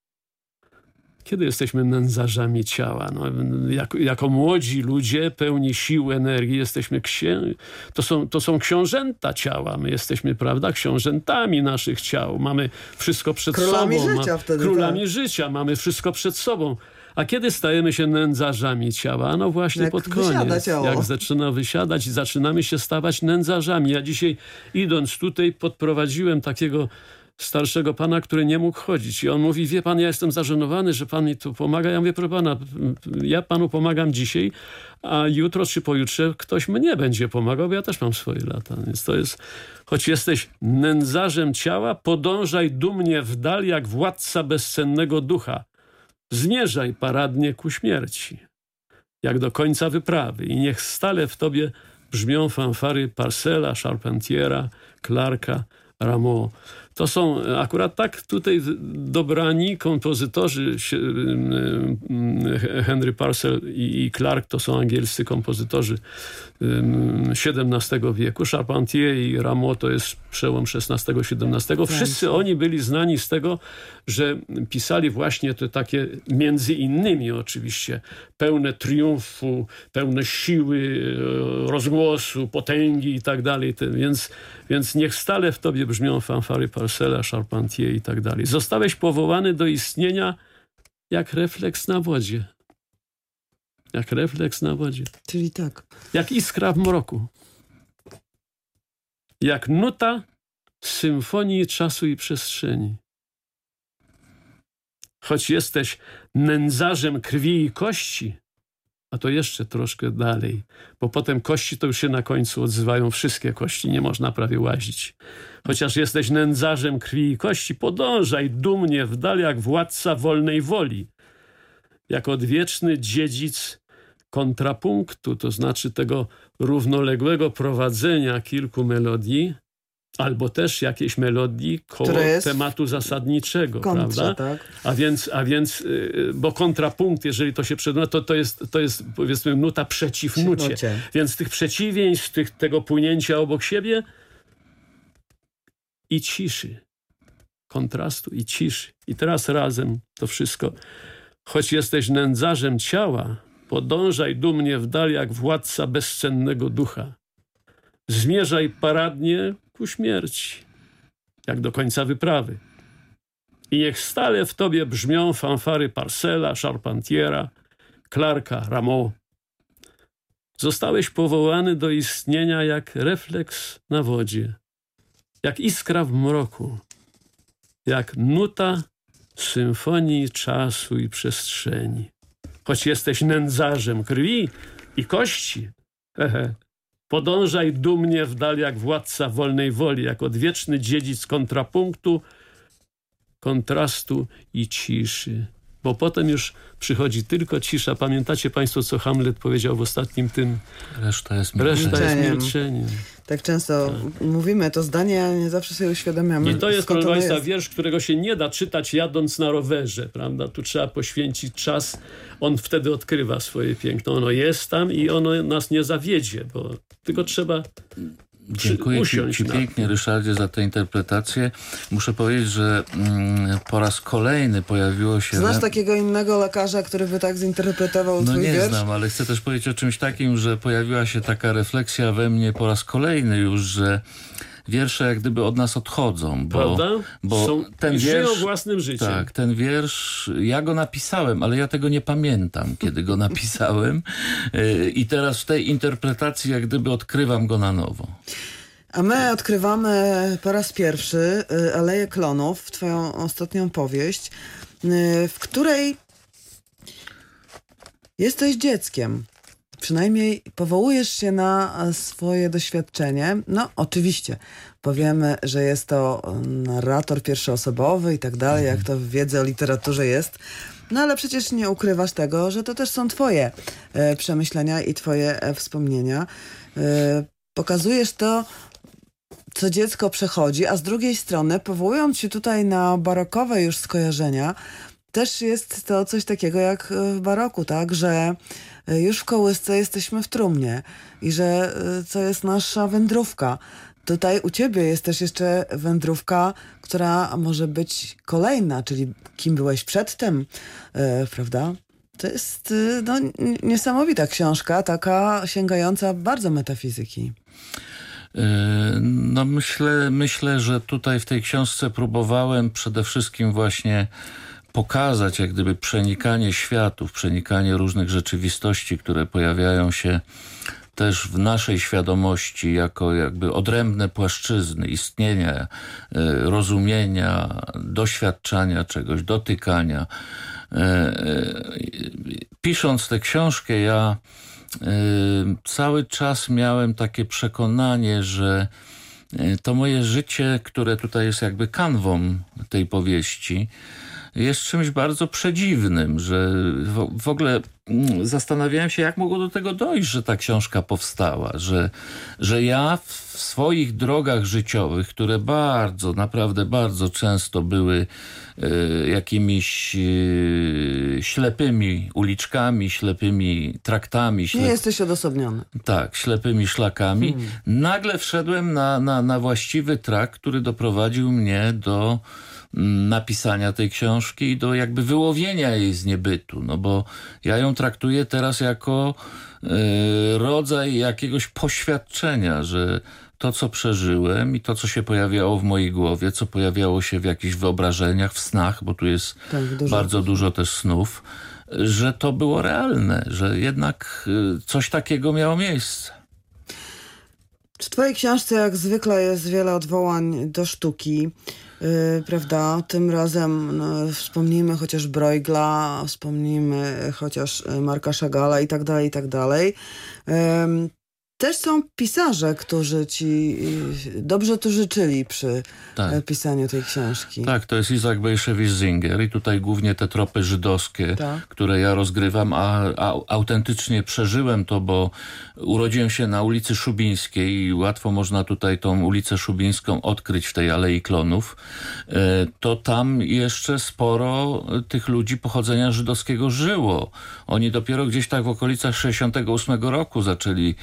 kiedy jesteśmy nędzarzami ciała? Jako młodzi ludzie, pełni sił, energii, jesteśmy to są książęta ciała. My jesteśmy, prawda, książętami naszych ciał. Mamy wszystko przed królami sobą. Życia wtedy, królami życia. Mamy wszystko przed sobą. A kiedy stajemy się nędzarzami ciała? No właśnie jak pod koniec. Ciało. Jak zaczyna wysiadać i zaczynamy się stawać nędzarzami. Ja dzisiaj idąc tutaj podprowadziłem takiego starszego pana, który nie mógł chodzić. I on mówi, wie pan, ja jestem zażenowany, że pan mi tu pomaga. Ja mówię, proszę pana, ja panu pomagam dzisiaj, a jutro czy pojutrze ktoś mnie będzie pomagał, bo ja też mam swoje lata. Więc to jest, choć jesteś nędzarzem ciała, podążaj dumnie w dal jak władca bezcennego ducha. Zmierzaj paradnie ku śmierci, jak do końca wyprawy i niech stale w tobie brzmią fanfary Parcella, Charpentiera, Clarka, Rameau. To są akurat tak tutaj dobrani kompozytorzy. Henry Purcell i Clark to są angielscy kompozytorzy XVII wieku. Charpentier i Rameau to jest przełom XVI-XVII. Wszyscy oni byli znani z tego, że pisali właśnie te takie, między innymi oczywiście, pełne triumfu, pełne siły, rozgłosu, potęgi i tak dalej. Więc niech stale w tobie brzmią fanfary Parcella, Charpentier i tak dalej. Zostałeś powołany do istnienia jak refleks na wodzie. Jak refleks na wodzie. Czyli tak. Jak iskra w mroku. Jak nuta symfonii czasu i przestrzeni. Choć jesteś nędzarzem krwi i kości, a to jeszcze troszkę dalej, bo potem kości to już się na końcu odzywają wszystkie kości, nie można prawie łazić. Chociaż jesteś nędzarzem krwi i kości, podążaj dumnie w dal jak władca wolnej woli, jak odwieczny dziedzic kontrapunktu, to znaczy tego równoległego prowadzenia kilku melodii, albo też jakiejś melodii koło tematu zasadniczego, prawda? Tak. A więc, bo kontrapunkt, jeżeli to się przedmawia, to jest powiedzmy nuta przeciw nucie. Więc tych przeciwieństw, tego płynięcia obok siebie i ciszy. kontrastu i ciszy. I teraz razem to wszystko. Choć jesteś nędzarzem ciała, podążaj dumnie w dal jak władca bezcennego ducha. Zmierzaj paradnie ku śmierci, jak do końca wyprawy. I niech stale w tobie brzmią fanfary Parcela, Charpentiera, Clarka, Rameau. Zostałeś powołany do istnienia jak refleks na wodzie, jak iskra w mroku, jak nuta symfonii czasu i przestrzeni. Choć jesteś nędzarzem krwi i kości, podążaj dumnie w dal jak władca wolnej woli, jak odwieczny dziedzic kontrapunktu, kontrastu i ciszy. Bo potem już przychodzi tylko cisza. Pamiętacie państwo, co Hamlet powiedział w ostatnim tym? Reszta jest milczeniem. Tak często mówimy to zdanie, a nie zawsze sobie uświadamiamy. I to jest, proszę państwa, wiersz, którego się nie da czytać jadąc na rowerze, prawda? Tu trzeba poświęcić czas. On wtedy odkrywa swoje piękno. Ono jest tam i ono nas nie zawiedzie, bo tylko trzeba Dziękuję Ci pięknie, Ryszardzie, za tę interpretację. Muszę powiedzieć, że po raz kolejny pojawiło się... Znasz takiego innego lekarza, który by tak zinterpretował twój wiersz? No nie znam, ale chcę też powiedzieć o czymś takim, że pojawiła się taka refleksja we mnie po raz kolejny już, że wiersze jak gdyby od nas odchodzą. Prawda? Bo ten wiersz, żyją własnym życiem. Tak, ten wiersz, ja go napisałem, ale ja tego nie pamiętam, kiedy go napisałem. I teraz w tej interpretacji jak gdyby odkrywam go na nowo. A my odkrywamy po raz pierwszy Aleję Klonów, twoją ostatnią powieść, w której jesteś dzieckiem. Przynajmniej powołujesz się na swoje doświadczenie. No, oczywiście, powiemy, że jest to narrator pierwszoosobowy i tak dalej, jak to w wiedzy o literaturze jest. No, ale przecież nie ukrywasz tego, że to też są twoje przemyślenia i twoje wspomnienia. Pokazujesz to, co dziecko przechodzi, a z drugiej strony, powołując się tutaj na barokowe już skojarzenia, też jest to coś takiego jak w baroku, tak, że już w kołysce jesteśmy w trumnie i że to jest nasza wędrówka. Tutaj u ciebie jest też jeszcze wędrówka, która może być kolejna, czyli kim byłeś przedtem, prawda? To jest niesamowita książka, taka sięgająca bardzo metafizyki. No myślę, że tutaj w tej książce próbowałem przede wszystkim właśnie pokazać jak gdyby przenikanie światów, przenikanie różnych rzeczywistości, które pojawiają się też w naszej świadomości jako jakby odrębne płaszczyzny istnienia, rozumienia, doświadczania czegoś, dotykania. Pisząc tę książkę, ja cały czas miałem takie przekonanie, że to moje życie, które tutaj jest jakby kanwą tej powieści, jest czymś bardzo przedziwnym, że w ogóle zastanawiałem się, jak mogło do tego dojść, że ta książka powstała, że ja w swoich drogach życiowych, które bardzo, naprawdę bardzo często były jakimiś ślepymi uliczkami, ślepymi traktami. Nie jesteś odosobniony. Tak, ślepymi szlakami. Nagle wszedłem na właściwy trakt, który doprowadził mnie do napisania tej książki i do jakby wyłowienia jej z niebytu, no bo ja ją traktuję teraz jako rodzaj jakiegoś poświadczenia, że to, co przeżyłem i to, co się pojawiało w mojej głowie, co pojawiało się w jakichś wyobrażeniach, w snach, bo tu jest bardzo dużo też snów, że to było realne, że jednak coś takiego miało miejsce. W twojej książce jak zwykle jest wiele odwołań do sztuki, prawda? Tym razem wspomnijmy chociaż Bruegla, wspomnijmy chociaż Marka Chagalla i tak dalej, i tak dalej. Też są pisarze, którzy ci dobrze tu życzyli przy pisaniu tej książki. Tak, to jest Isaac Bashevis-Singer i tutaj głównie te tropy żydowskie, które ja rozgrywam, a autentycznie przeżyłem to, bo urodziłem się na ulicy Szubińskiej i łatwo można tutaj tą ulicę Szubińską odkryć w tej Alei Klonów. To tam jeszcze sporo tych ludzi pochodzenia żydowskiego żyło. Oni dopiero gdzieś tak w okolicach 68 roku zaczęli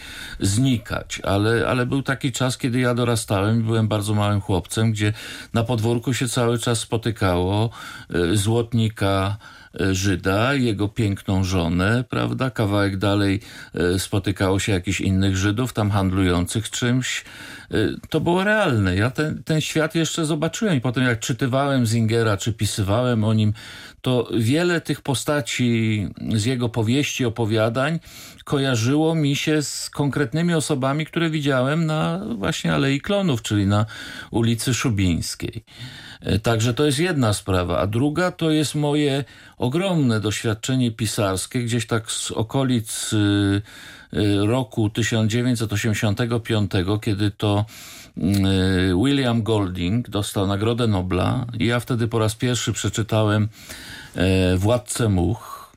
znikać. Ale był taki czas, kiedy ja dorastałem i byłem bardzo małym chłopcem, gdzie na podwórku się cały czas spotykało złotnika Żyda, jego piękną żonę, prawda? Kawałek dalej spotykało się jakichś innych Żydów, tam handlujących czymś. To było realne. Ja ten świat jeszcze zobaczyłem i potem jak czytywałem Zingera, czy pisywałem o nim, to wiele tych postaci z jego powieści, opowiadań kojarzyło mi się z konkretnymi osobami, które widziałem na właśnie Alei Klonów, czyli na ulicy Szubińskiej. Także to jest jedna sprawa. A druga to jest moje ogromne doświadczenie pisarskie, gdzieś tak z okolic roku 1985, kiedy to William Golding dostał Nagrodę Nobla i ja wtedy po raz pierwszy przeczytałem Władcę much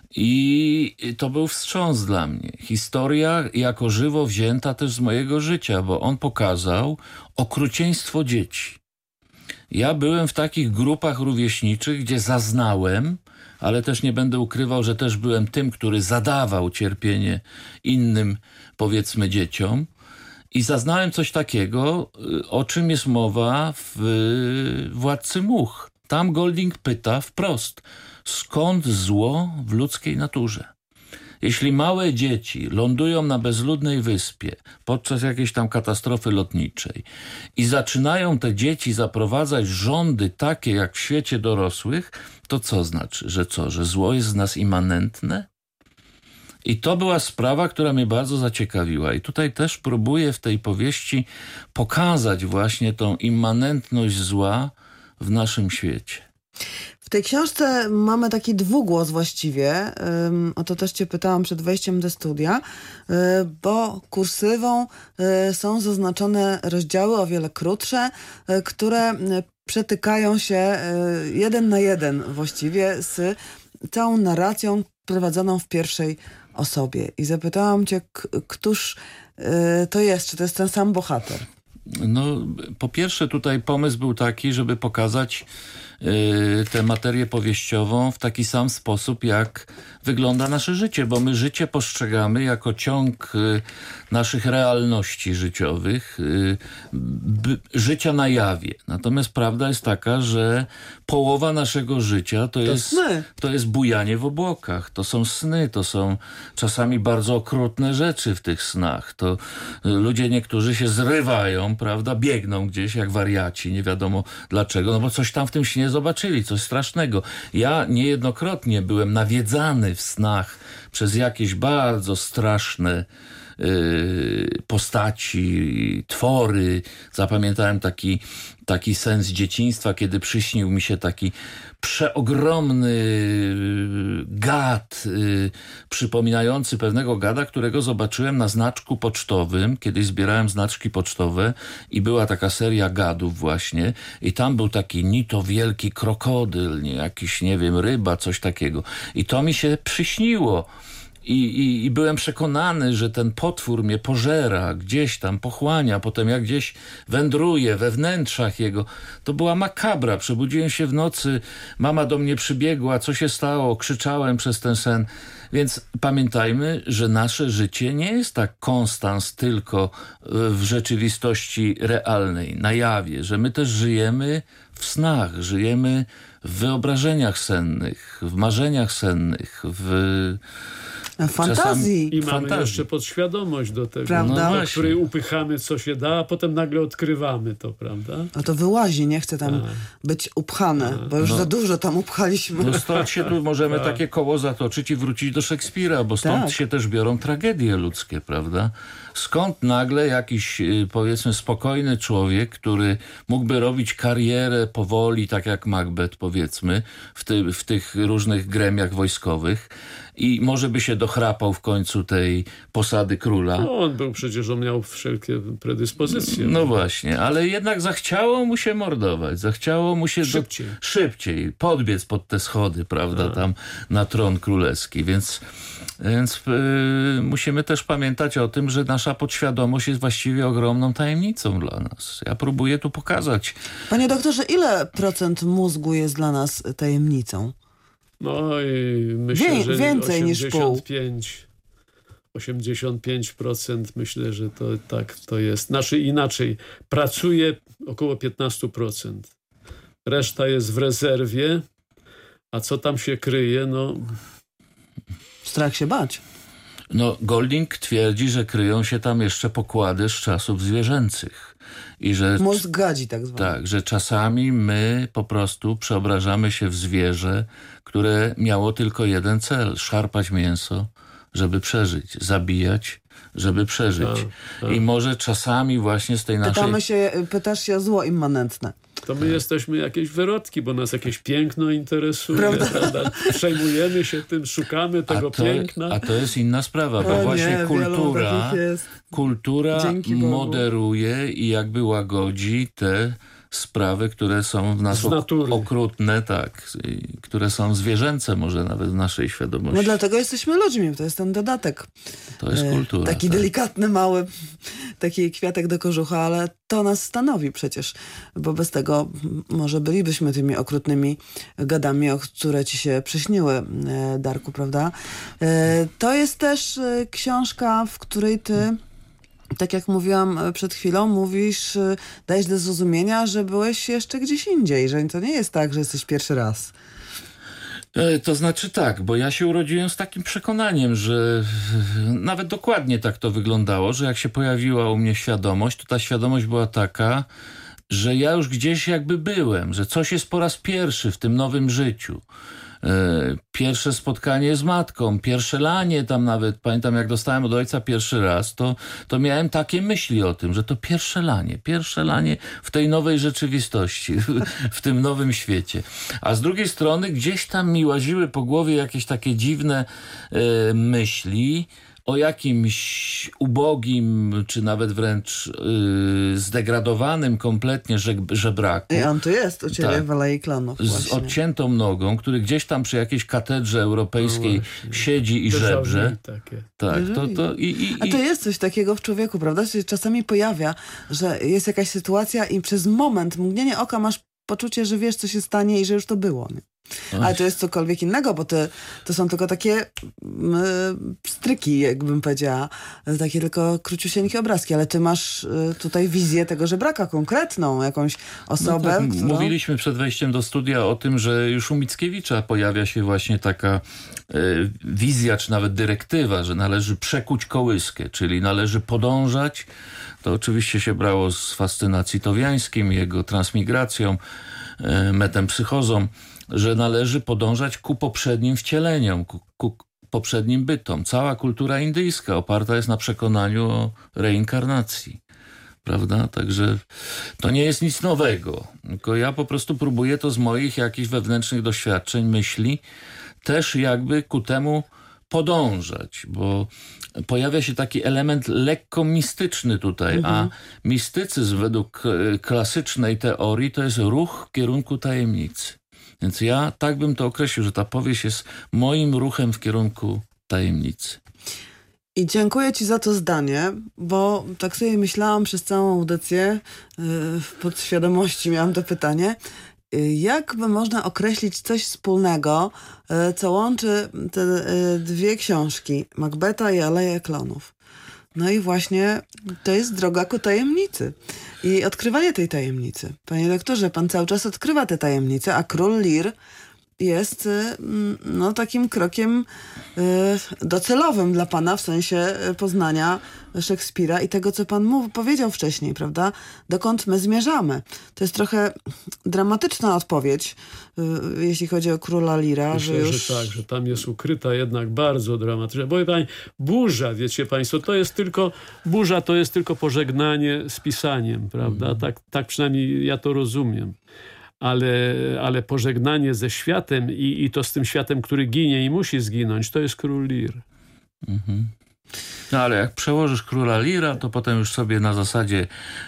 i to był wstrząs dla mnie. Historia jako żywo wzięta też z mojego życia, bo on pokazał okrucieństwo dzieci. Ja byłem w takich grupach rówieśniczych, gdzie zaznałem, ale też nie będę ukrywał, że też byłem tym, który zadawał cierpienie innym, powiedzmy, dzieciom. I zaznałem coś takiego, o czym jest mowa w Władcy much. Tam Golding pyta wprost, skąd zło w ludzkiej naturze? Jeśli małe dzieci lądują na bezludnej wyspie podczas jakiejś tam katastrofy lotniczej i zaczynają te dzieci zaprowadzać rządy takie jak w świecie dorosłych, to co znaczy? Że zło jest z nas immanentne? I to była sprawa, która mnie bardzo zaciekawiła. I tutaj też próbuję w tej powieści pokazać właśnie tą immanentność zła w naszym świecie. W tej książce mamy taki dwugłos właściwie. O to też cię pytałam przed wejściem do studia, bo kursywą są zaznaczone rozdziały o wiele krótsze, które przetykają się jeden na jeden właściwie z całą narracją prowadzoną w pierwszej osobie. I zapytałam cię, któż to jest? Czy to jest ten sam bohater? No, po pierwsze tutaj pomysł był taki, żeby pokazać tę materię powieściową w taki sam sposób, jak wygląda nasze życie, bo my życie postrzegamy jako ciąg naszych realności życiowych, życia na jawie. Natomiast prawda jest taka, że połowa naszego życia to jest bujanie w obłokach. To są sny, to są czasami bardzo okrutne rzeczy w tych snach. To ludzie niektórzy się zrywają, prawda, biegną gdzieś jak wariaci, nie wiadomo dlaczego, no bo coś tam w tym śnie zobaczyli, coś strasznego. Ja niejednokrotnie byłem nawiedzany w snach przez jakieś bardzo straszne postaci, twory. Zapamiętałem taki sen z dzieciństwa, kiedy przyśnił mi się taki przeogromny gad, przypominający pewnego gada, którego zobaczyłem na znaczku pocztowym. Kiedyś zbierałem znaczki pocztowe i była taka seria gadów właśnie i tam był taki ni to wielki krokodyl, nie, jakiś, nie wiem, ryba, coś takiego. I to mi się przyśniło. I byłem przekonany, że ten potwór mnie pożera, gdzieś tam pochłania, potem jak gdzieś wędruje we wnętrzach jego. To była makabra. Przebudziłem się w nocy, mama do mnie przybiegła, co się stało, krzyczałem przez ten sen. Więc pamiętajmy, że nasze życie nie jest tak konstans tylko w rzeczywistości realnej, na jawie, że my też żyjemy w snach, żyjemy w wyobrażeniach sennych, w marzeniach sennych, w fantazji. I mamy jeszcze podświadomość do tego, prawda? Do której upychamy co się da, a potem nagle odkrywamy to, prawda? A to wyłazi, nie chce tam być upchane, bo już za dużo tam upchaliśmy. No stąd się tu możemy takie koło zatoczyć i wrócić do Szekspira, bo stąd się też biorą tragedie ludzkie, prawda? Skąd nagle jakiś, powiedzmy, spokojny człowiek, który mógłby robić karierę powoli, tak jak Macbeth, powiedzmy, w tych różnych gremiach wojskowych i może by się dochrapał w końcu tej posady króla. No, on miał wszelkie predyspozycje. No właśnie, ale jednak zachciało mu się mordować, zachciało mu się szybciej podbiec pod te schody, prawda, tam na tron królewski, więc musimy też pamiętać o tym, że nasza podświadomość jest właściwie ogromną tajemnicą dla nas. Ja próbuję tu pokazać. Panie doktorze, ile procent mózgu jest dla nas tajemnicą? No i myślę, że więcej 85. niż pół. 85% myślę, że to tak to jest. Znaczy inaczej, pracuje około 15%. Reszta jest w rezerwie, a co tam się kryje, no... Strach się bać. No, Golding twierdzi, że kryją się tam jeszcze pokłady z czasów zwierzęcych. I że Mózg gadzi tak zwany. Tak, że czasami my po prostu przeobrażamy się w zwierzę, które miało tylko jeden cel: szarpać mięso, żeby przeżyć, zabijać, żeby przeżyć. I może czasami właśnie z tej naszej... Pytasz się o zło immanentne. To my jesteśmy jakieś wyrodki, bo nas jakieś piękno interesuje, prawda? Przejmujemy się tym, szukamy tego piękna. A to jest inna sprawa, bo właśnie kultura moderuje i jakby łagodzi te sprawy, które są w nas okrutne, tak, które są zwierzęce może nawet w naszej świadomości. No dlatego jesteśmy ludźmi, to jest ten dodatek. To jest kultura. Taki delikatny, mały, taki kwiatek do kożucha, ale to nas stanowi przecież, bo bez tego może bylibyśmy tymi okrutnymi gadami, o które ci się przyśniły, Darku, prawda? To jest też książka, w której ty, tak jak mówiłam przed chwilą, mówisz, dajesz do zrozumienia, że byłeś jeszcze gdzieś indziej, że to nie jest tak, że jesteś pierwszy raz. To znaczy tak, bo ja się urodziłem z takim przekonaniem, że nawet dokładnie tak to wyglądało, że jak się pojawiła u mnie świadomość, to ta świadomość była taka, że ja już gdzieś jakby byłem, że coś jest po raz pierwszy w tym nowym życiu. Pierwsze spotkanie z matką, pierwsze lanie tam nawet, pamiętam jak dostałem od ojca pierwszy raz, to miałem takie myśli o tym, że to pierwsze lanie w tej nowej rzeczywistości, w tym nowym świecie. A z drugiej strony gdzieś tam mi łaziły po głowie jakieś takie dziwne myśli o jakimś ubogim, czy nawet wręcz zdegradowanym kompletnie żebraku. I on tu jest u ciebie w Alei Klonów. Z odciętą nogą, który gdzieś tam przy jakiejś katedrze europejskiej siedzi i żebrze. Tak, A to jest coś takiego w człowieku, prawda? Się czasami pojawia, że jest jakaś sytuacja i przez moment, mgnienie oka masz poczucie, że wiesz, co się stanie i że już to było. Nie? Ale to jest cokolwiek innego, bo to są tylko takie pstryki, jakbym powiedziała. Takie tylko króciusieńkie obrazki, ale ty masz tutaj wizję tego żebraka, konkretną, jakąś osobę, którą... Mówiliśmy przed wejściem do studia o tym, że już u Mickiewicza pojawia się właśnie taka wizja, czy nawet dyrektywa, że należy przekuć kołyskę, czyli należy podążać. To oczywiście się brało z fascynacji Towiańskim, jego transmigracją, metempsychozą, że należy podążać ku poprzednim wcieleniom, ku poprzednim bytom. Cała kultura indyjska oparta jest na przekonaniu o reinkarnacji. Prawda? Także to nie jest nic nowego. Tylko ja po prostu próbuję to z moich jakichś wewnętrznych doświadczeń, myśli też jakby ku temu podążać, bo pojawia się taki element lekko mistyczny tutaj, a mistycyzm według klasycznej teorii to jest ruch w kierunku tajemnicy. Więc ja tak bym to określił, że ta powieść jest moim ruchem w kierunku tajemnicy. I dziękuję ci za to zdanie, bo tak sobie myślałam przez całą audycję, w podświadomości miałam to pytanie, jak by można określić coś wspólnego, co łączy te dwie książki, Macbeta i Aleję Klonów. No i właśnie to jest droga ku tajemnicy i odkrywanie tej tajemnicy. Panie doktorze, pan cały czas odkrywa te tajemnice, a Król Lir jest takim krokiem docelowym dla pana w sensie poznania Szekspira i tego, co pan powiedział wcześniej, prawda? Dokąd my zmierzamy. To jest trochę dramatyczna odpowiedź, jeśli chodzi o Króla Lira. Myślę, że tak, że tam jest ukryta jednak bardzo dramatyczna. Bo pani, burza, wiecie państwo, to jest tylko pożegnanie z pisaniem, prawda? Tak przynajmniej ja to rozumiem. Ale pożegnanie ze światem i to z tym światem, który ginie i musi zginąć, to jest Król Lir. No ale jak przełożysz Króla Lira, to potem już sobie na zasadzie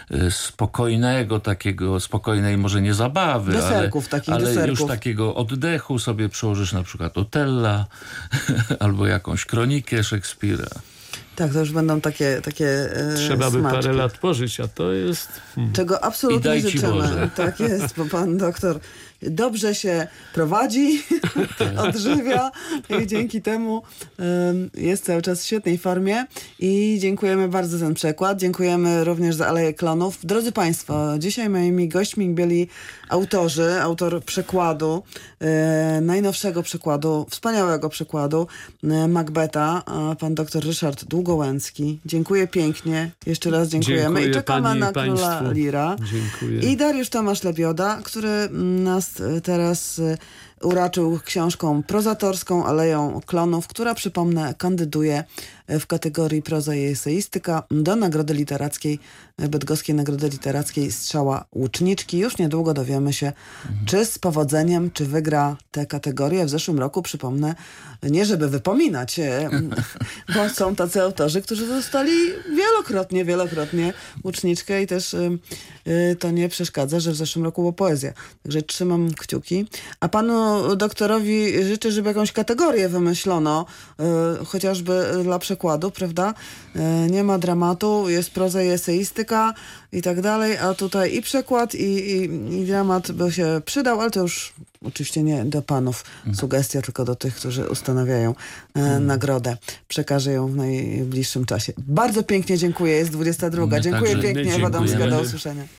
spokojnej może nie zabawy, ale już takiego oddechu sobie przełożysz na przykład Otella albo jakąś kronikę Szekspira. Tak, to już będą takie Trzeba by smaczki. parę lat pożyć, a to jest... Czego absolutnie życzymy. Tak jest, bo pan doktor dobrze się prowadzi, odżywia i dzięki temu jest cały czas w świetnej formie i dziękujemy bardzo za ten przekład. Dziękujemy również za Aleję Klonów. Drodzy Państwo, dzisiaj moimi gośćmi byli autor przekładu, najnowszego przekładu, wspaniałego przekładu Macbeta, pan doktor Ryszard Długołęcki. Dziękuję pięknie. Jeszcze raz dziękujemy. Dziękuję I czekamy na Państwu. Króla Lira. Dziękuję. I Dariusz Tomasz Lebioda, który nas teraz uraczył książką prozatorską Aleją Klonów, która, przypomnę, kandyduje w kategorii proza i eseistyka do Nagrody Literackiej, Bydgoskiej Nagrody Literackiej Strzała Łuczniczki. Już niedługo dowiemy się, czy z powodzeniem, czy wygra tę kategorię. W zeszłym roku, przypomnę, nie żeby wypominać, bo są tacy autorzy, którzy dostali wielokrotnie Łuczniczkę i też to nie przeszkadza, że w zeszłym roku była poezja. Także trzymam kciuki. A panu doktorowi życzę, żeby jakąś kategorię wymyślono, chociażby dla przekładu, prawda? Nie ma dramatu, jest proza i eseistyka i tak dalej, a tutaj i przekład, i dramat by się przydał, ale to już oczywiście nie do panów sugestia, tylko do tych, którzy ustanawiają nagrodę. Przekażę ją w najbliższym czasie. Bardzo pięknie dziękuję, jest 22. Dziękuję pięknie, Ewa Domska, do usłyszenia.